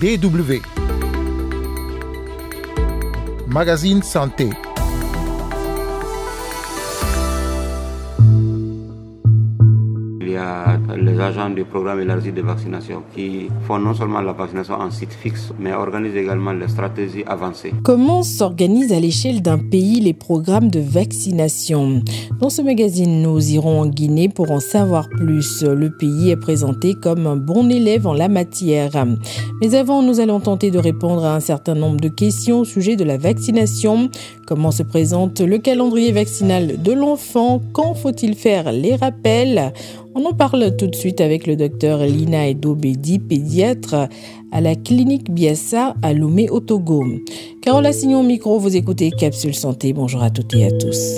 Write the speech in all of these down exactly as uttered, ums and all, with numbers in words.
D W. Magazine Santé. Il y a les agents du programme élargi de vaccination qui font non seulement la vaccination en site fixe, mais organisent également les stratégies avancées. Comment s'organisent à l'échelle d'un pays les programmes de vaccination ? Dans ce magazine, nous irons en Guinée pour en savoir plus. Le pays est présenté comme un bon élève en la matière. Mais avant, nous allons tenter de répondre à un certain nombre de questions au sujet de la vaccination. Comment se présente le calendrier vaccinal de l'enfant ? Quand faut-il faire les rappels ? On en parle tout de suite avec le docteur Lina Edo-Bedi, pédiatre à la clinique Biassa à Lomé au Togo. Carole Assignon au micro, vous écoutez Capsule Santé. Bonjour à toutes et à tous.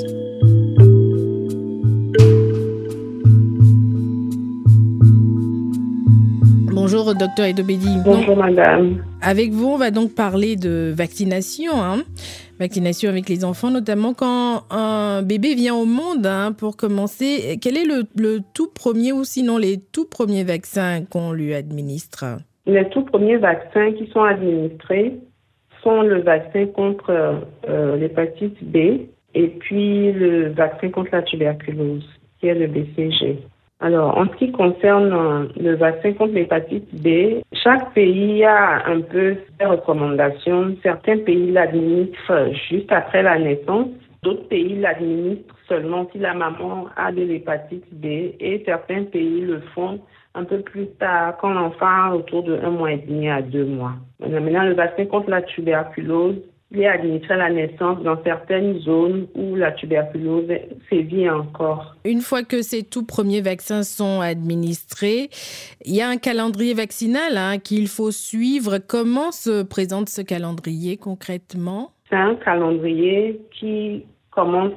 Bonjour docteur Edo-Bedi. Bonjour donc, madame. Avec vous, on va donc parler de vaccination. Hein. Vaccination avec les enfants, notamment quand un bébé vient au monde. Hein, pour commencer, quel est le, le tout premier ou sinon les tout premiers vaccins qu'on lui administre ? Les tout premiers vaccins qui sont administrés sont le vaccin contre euh, l'hépatite B et puis le vaccin contre la tuberculose, qui est le B C G. Alors, en ce qui concerne le vaccin contre l'hépatite B, chaque pays a un peu ses recommandations. Certains pays l'administrent juste après la naissance. D'autres pays l'administrent seulement si la maman a de l'hépatite B. Et certains pays le font un peu plus tard, quand l'enfant a autour de un mois et demi à deux mois. Maintenant, le vaccin contre la tuberculose, il est administré à la naissance dans certaines zones où la tuberculose sévit encore. Une fois que ces tout premiers vaccins sont administrés, il y a un calendrier vaccinal hein, qu'il faut suivre. Comment se présente ce calendrier concrètement ? C'est un calendrier qui commence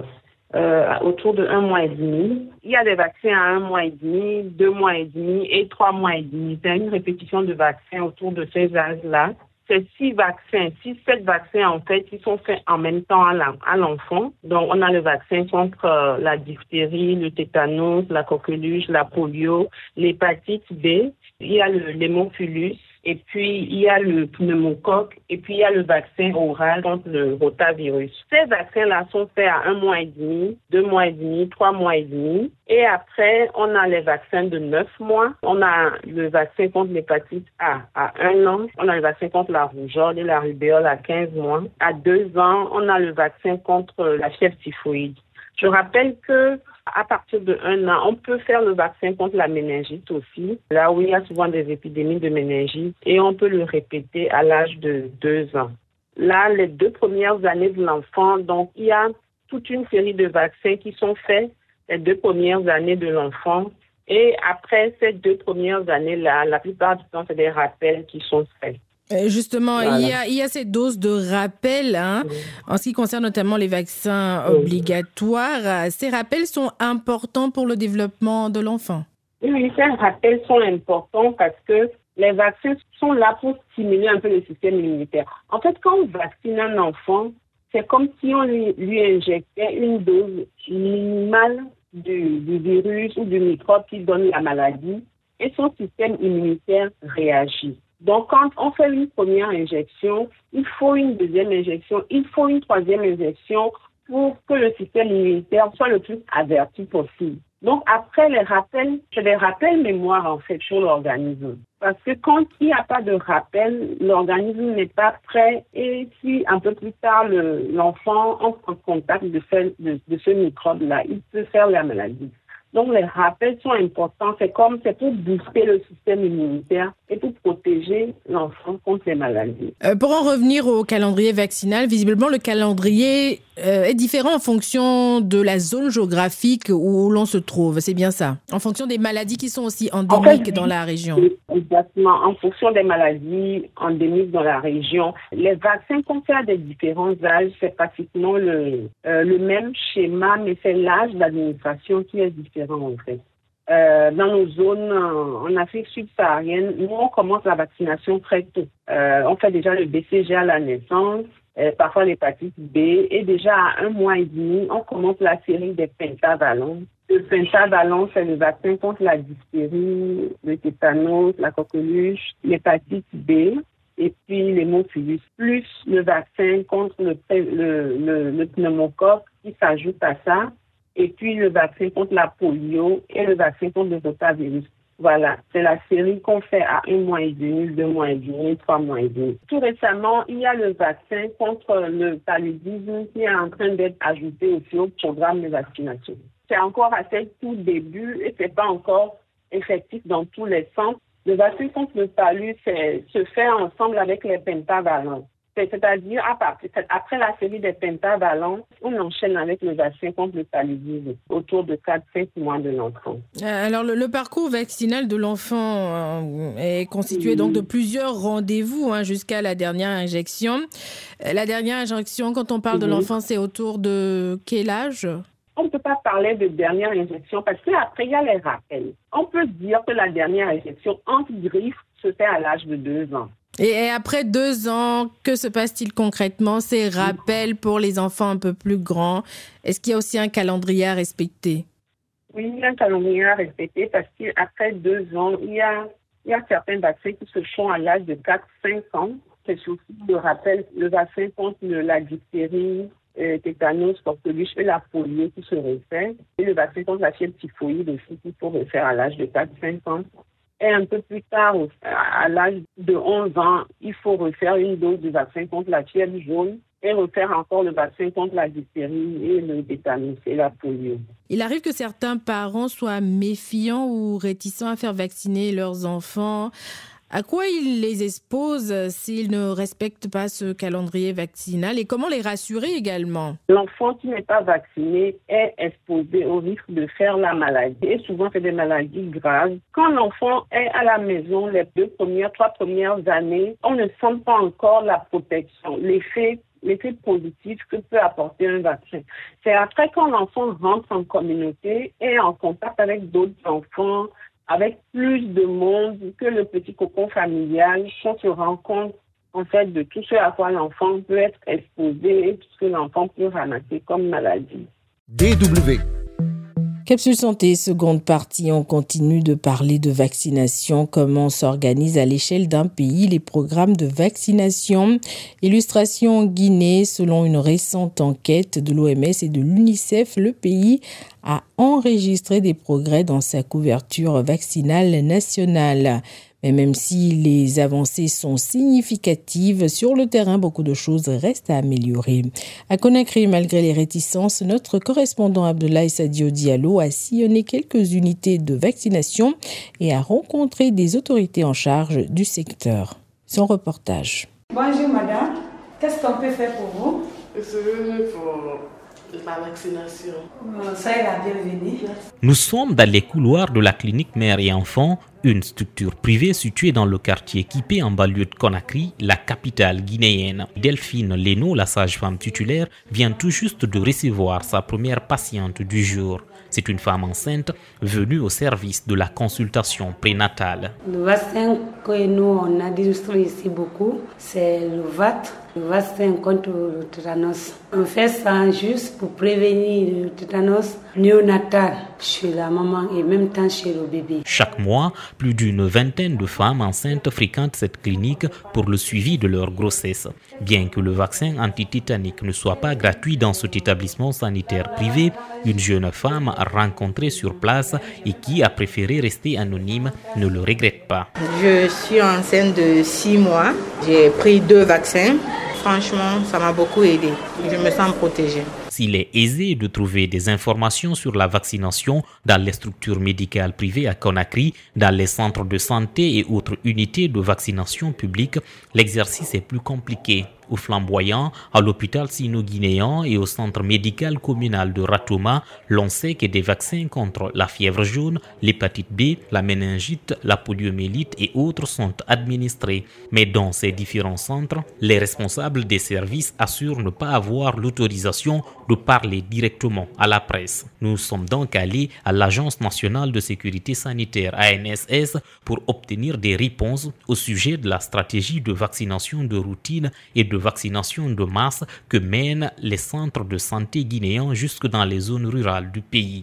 euh, autour de un mois et demi. Il y a des vaccins à un mois et demi, deux mois et demi et trois mois et demi. C'est une répétition de vaccins autour de ces âges-là. C'est six vaccins, six, sept vaccins en fait, qui sont faits en même temps à, la, à l'enfant. Donc, on a le vaccin contre euh, la diphtérie, le tétanos, la coqueluche, la polio, l'hépatite B. Il y a le l'hémophilus. Et puis, il y a le pneumocoque, et puis il y a le vaccin oral contre le rotavirus. Ces vaccins-là sont faits à un mois et demi, deux mois et demi, trois mois et demi. Et après, on a les vaccins de neuf mois. On a le vaccin contre l'hépatite A à un an. On a le vaccin contre la rougeole et la rubéole à quinze mois. À deux ans, on a le vaccin contre la fièvre typhoïde. Je rappelle que à partir de un an, on peut faire le vaccin contre la méningite aussi, là où il y a souvent des épidémies de méningite, et on peut le répéter à l'âge de deux ans. Là, les deux premières années de l'enfant, donc il y a toute une série de vaccins qui sont faits les deux premières années de l'enfant, et après ces deux premières années-là, la plupart du temps, c'est des rappels qui sont faits. Justement, voilà. il, y a, il y a ces doses de rappel hein, oui. En ce qui concerne notamment les vaccins oui. obligatoires. Ces rappels sont importants pour le développement de l'enfant. Oui, ces rappels sont importants parce que les vaccins sont là pour stimuler un peu le système immunitaire. En fait, quand on vaccine un enfant, c'est comme si on lui, lui injectait une dose minimale du, du virus ou du microbe qui donne la maladie et son système immunitaire réagit. Donc, quand on fait une première injection, il faut une deuxième injection, il faut une troisième injection pour que le système immunitaire soit le plus averti possible. Donc, après les rappels, c'est des rappels mémoire, en fait, sur l'organisme. Parce que quand il n'y a pas de rappel, l'organisme n'est pas prêt et si un peu plus tard, le, l'enfant entre en contact de ce, de, de ce microbe-là, il peut faire la maladie. Donc, les rappels sont importants. C'est comme, c'est pour booster le système immunitaire et pour protéger l'enfant contre les maladies. Euh, pour en revenir au calendrier vaccinal, visiblement, le calendrier euh, est différent en fonction de la zone géographique où l'on se trouve. C'est bien ça? En fonction des maladies qui sont aussi endémiques en fait, dans la région. Exactement. En fonction des maladies endémiques dans la région. Les vaccins qu'on fait à des différents âges, c'est pratiquement le, euh, le même schéma, mais c'est l'âge d'administration qui est différent. En fait. Euh, dans nos zones en, en Afrique subsaharienne, nous on commence la vaccination très tôt. Euh, on fait déjà le B C G à la naissance, euh, parfois l'hépatite B, et déjà à un mois et demi, on commence la série des pentavalents Le pentavalent, c'est le vaccin contre la diphtérie, le tétanos, la coqueluche, l'hépatite B et puis l'hémophilus, plus le vaccin contre le, le, le, le pneumocoque qui s'ajoute à ça, et puis le vaccin contre la polio et le vaccin contre le rotavirus. Voilà, c'est la série qu'on fait à un mois et demi, deux mois et demi, trois mois et demi. Tout récemment, il y a le vaccin contre le paludisme qui est en train d'être ajouté aussi au programme de vaccination. C'est encore à ses tout début et c'est pas encore effectif dans tous les centres. Le vaccin contre le palud se fait ensemble avec les pentavalents. C'est-à-dire, à partir, après la série des pentavalents, on enchaîne avec le vaccin contre le paludisme autour de quatre à cinq mois de l'enfant. Alors, le, le parcours vaccinal de l'enfant euh, est constitué oui. donc de plusieurs rendez-vous hein, jusqu'à la dernière injection. La dernière injection, quand on parle oui. de l'enfant, c'est autour de quel âge ? On ne peut pas parler de dernière injection parce qu'après, il y a les rappels. On peut dire que la dernière injection entre griffes se fait à l'âge de deux ans. Et après deux ans, que se passe-t-il concrètement? Ces rappels pour les enfants un peu plus grands, est-ce qu'il y a aussi un calendrier à respecter? Oui, il y a un calendrier à respecter parce qu'après deux ans, il y a, il y a certains vaccins qui se font à l'âge de quatre à cinq ans. C'est surtout le rappel, le vaccin contre la diphtérie, euh, tétanos, coqueluche et la polio qui se refait. Et le vaccin contre la fièvre typhoïde aussi qu'il faut refaire à l'âge de quatre à cinq ans. Et un peu plus tard, à l'âge de onze ans, il faut refaire une dose du vaccin contre la fièvre jaune et refaire encore le vaccin contre la diphtérie et le tétanos et la polio. Il arrive que certains parents soient méfiants ou réticents à faire vacciner leurs enfants. À quoi ils les exposent s'ils ne respectent pas ce calendrier vaccinal et comment les rassurer également? L'enfant qui n'est pas vacciné est exposé au risque de faire la maladie et souvent c'est des maladies graves. Quand l'enfant est à la maison les deux premières, trois premières années, on ne sent pas encore la protection, l'effet l'effet positif que peut apporter un vaccin. C'est après quand l'enfant rentre en communauté et en contact avec d'autres enfants, avec plus de monde que le petit cocon familial, qu'on se rend compte en fait de tout ce à quoi l'enfant peut être exposé et tout ce que l'enfant peut ramasser comme maladie. D W Capsule Santé, seconde partie, on continue de parler de vaccination, comment s'organisent à l'échelle d'un pays les programmes de vaccination. Illustration en Guinée, selon une récente enquête de l'O M S et de l'UNICEF, le pays a enregistré des progrès dans sa couverture vaccinale nationale. Mais même si les avancées sont significatives, sur le terrain, beaucoup de choses restent à améliorer. À Conakry, malgré les réticences, notre correspondant Abdoulaye Sadio Diallo a sillonné quelques unités de vaccination et a rencontré des autorités en charge du secteur. Son reportage. Bonjour madame, qu'est-ce qu'on peut faire pour vous? Je suis venue pour la vaccination. Soyez la bienvenue. Nous sommes dans les couloirs de la clinique mère et enfant, une structure privée située dans le quartier équipé en banlieue de Conakry, la capitale guinéenne. Delphine Leno, la sage-femme titulaire, vient tout juste de recevoir sa première patiente du jour. C'est une femme enceinte venue au service de la consultation prénatale. Le vaccin que nous on a distribué ici beaucoup, c'est le V A T, le vaccin contre le tétanos. On fait ça juste pour prévenir le tétanos néonatal chez la maman et même temps chez le bébé. Chaque mois, plus d'une vingtaine de femmes enceintes fréquentent cette clinique pour le suivi de leur grossesse. Bien que le vaccin antitétanique ne soit pas gratuit dans cet établissement sanitaire privé, une jeune femme rencontrée sur place et qui a préféré rester anonyme ne le regrette pas. Je suis enceinte de six mois. J'ai pris deux vaccins. Franchement, ça m'a beaucoup aidé. Je me sens protégée. S'il est aisé de trouver des informations sur la vaccination dans les structures médicales privées à Conakry, dans les centres de santé et autres unités de vaccination publique, l'exercice est plus compliqué. Au Flamboyant, à l'hôpital sino-guinéen et au centre médical communal de Ratouma, l'on sait que des vaccins contre la fièvre jaune, l'hépatite B, la méningite, la poliomyélite et autres sont administrés. Mais dans ces différents centres, les responsables des services assurent ne pas avoir l'autorisation de parler directement à la presse. Nous sommes donc allés à l'Agence nationale de sécurité sanitaire A N S S pour obtenir des réponses au sujet de la stratégie de vaccination de routine et de vaccination de masse que mènent les centres de santé guinéens jusque dans les zones rurales du pays.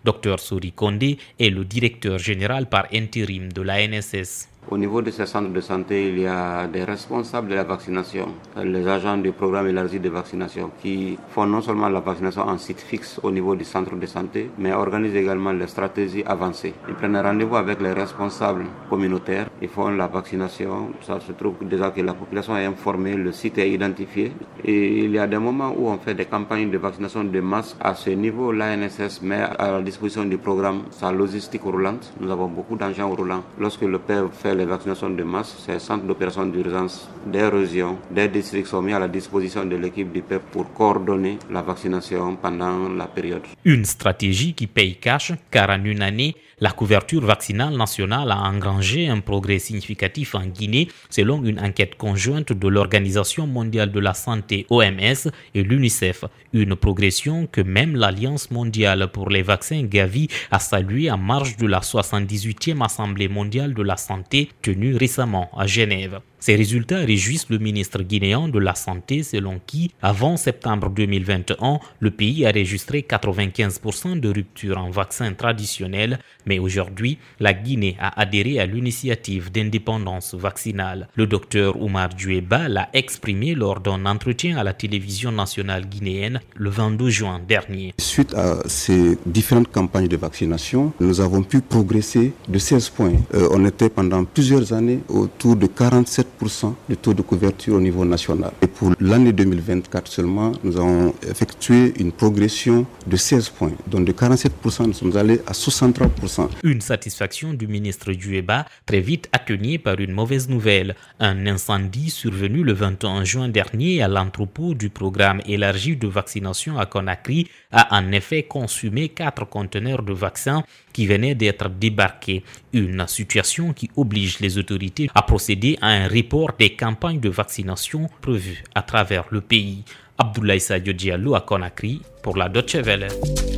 Docteur Sori Kondé est le directeur général par intérim de l'A N S S. Au niveau de ces centres de santé, il y a des responsables de la vaccination, les agents du programme élargi de vaccination qui font non seulement la vaccination en site fixe au niveau du centre de santé, mais organisent également les stratégies avancées. Ils prennent rendez-vous avec les responsables communautaires, ils font la vaccination. Ça se trouve déjà que la population est informée, le site est identifié. Et il y a des moments où on fait des campagnes de vaccination de masse. À ce niveau, l'A N S S met à la disposition du programme sa logistique roulante. Nous avons beaucoup d'engins roulants. Lorsque le P E V fait les vaccinations de masse, ces centres d'opération d'urgence des régions, des districts sont mis à la disposition de l'équipe du P E P pour coordonner la vaccination pendant la période. Une stratégie qui paye cash, car en une année, la couverture vaccinale nationale a engrangé un progrès significatif en Guinée, selon une enquête conjointe de l'Organisation mondiale de la santé O M S et l'UNICEF. Une progression que même l'Alliance mondiale pour les vaccins Gavi a saluée en marge de la soixante-dix-huitième Assemblée mondiale de la santé tenue récemment à Genève. Ces résultats réjouissent le ministre guinéen de la Santé, selon qui, avant septembre deux mille vingt et un, le pays a enregistré quatre-vingt-quinze pour cent de rupture en vaccins traditionnels, mais aujourd'hui, la Guinée a adhéré à l'initiative d'indépendance vaccinale. Le docteur Oumar Djoueba l'a exprimé lors d'un entretien à la télévision nationale guinéenne le vingt-deux juin dernier. Suite à ces différentes campagnes de vaccination, nous avons pu progresser de seize points. Euh, on était pendant plusieurs années autour de quarante-sept pour cent de taux de couverture au niveau national. Et pour l'année deux mille vingt-quatre seulement, nous avons effectué une progression de seize points. Donc de quarante-sept pour cent, nous sommes allés à soixante-trois pour cent. Une satisfaction du ministre Djoueba, très vite atténuée par une mauvaise nouvelle. Un incendie survenu le vingt et un juin dernier à l'entrepôt du programme élargi de vaccination à Conakry a en effet consumé quatre conteneurs de vaccins qui venaient d'être débarqués. Une situation qui oblige les autorités à procéder à un report des campagnes de vaccination prévues à travers le pays. Abdoulaye Sadio Diallo à Conakry pour la Deutsche Welle.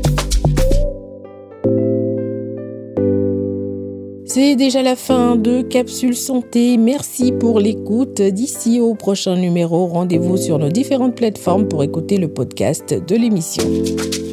C'est déjà la fin de Capsule Santé. Merci pour l'écoute. D'ici au prochain numéro, rendez-vous sur nos différentes plateformes pour écouter le podcast de l'émission.